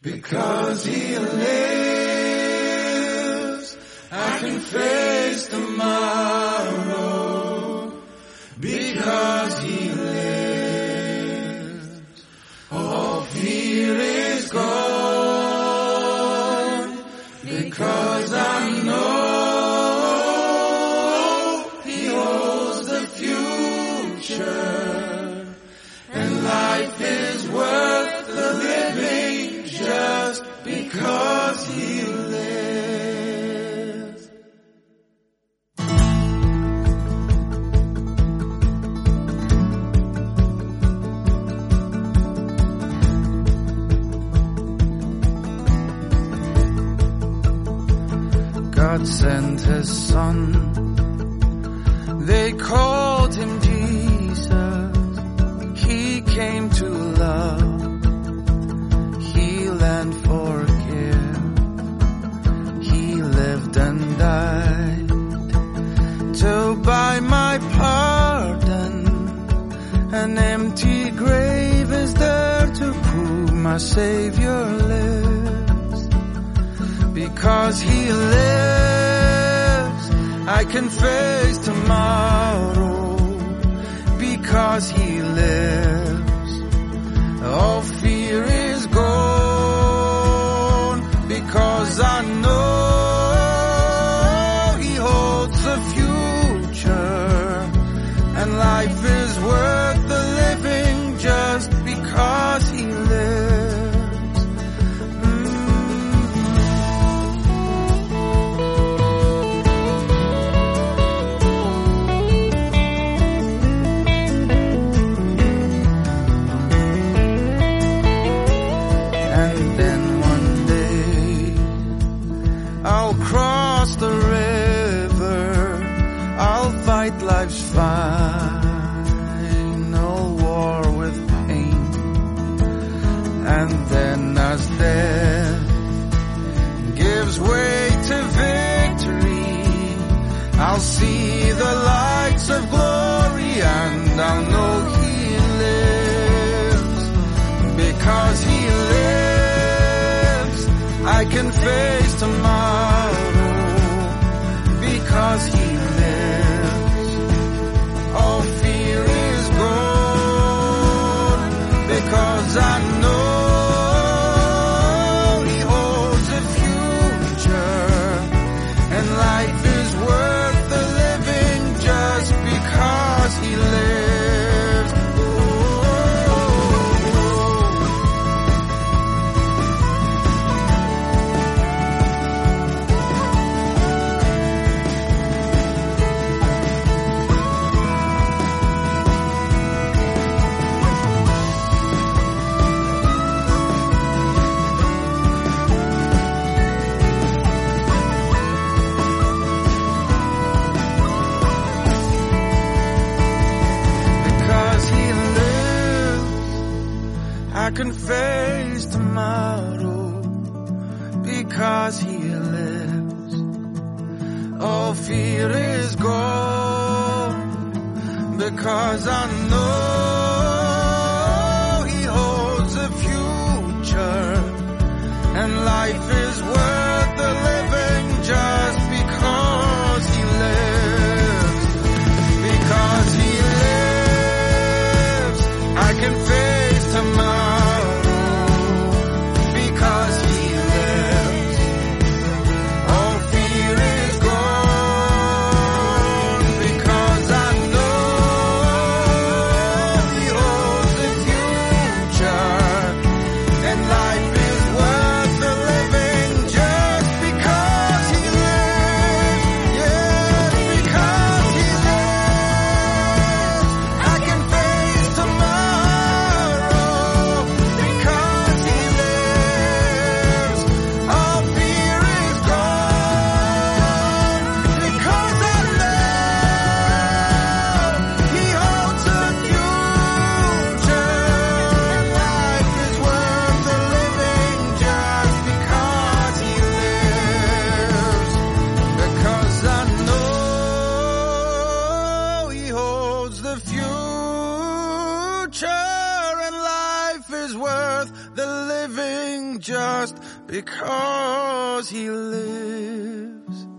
Because he lives, I can face tomorrow. Because he lives, all fear is gone. Because I know he holds the future, and life is worth the living just because he lives. God sent his son, they called him Jesus. He came to love, heal and forgive. He lived and died to buy my pardon. An empty grave is there to prove my Savior lives. Because he lives, I can face tomorrow. Because he lives, all fear is gone. Because I know he holds the future, and life is worth the living just because he lives. Life's final war with pain, and then as death gives way to victory, I'll see the lights of glory, and I'll know he lives. Because he lives, I can face tomorrow. Because he lives, all fear is gone. Because I know he holds the future, and life is worth the living just because he lives. I can face tomorrow. Because he lives, all fear is gone. Because I know he holds the future, and life is worth the living just because he lives. Because he lives, I can face tomorrow. just because he lives.